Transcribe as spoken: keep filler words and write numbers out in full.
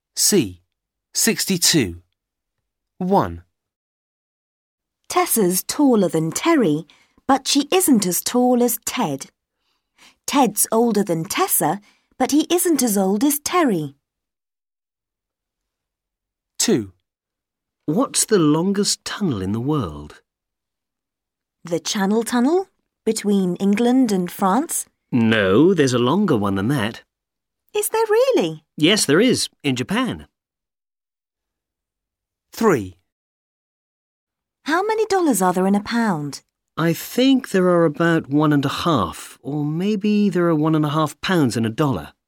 C. sixty-two. one. Tessa's taller than Terry, but she isn't as tall as Ted. Ted's older than Tessa, but he isn't as old as Terry. two. What's the longest tunnel in the world? The Channel Tunnel? Between England and France? No, there's a longer one than that. Is there really? Yes, there is, in Japan. three. How many dollars are there in a pound? I think there are about one and a half, or maybe there are one and a half pounds in a dollar.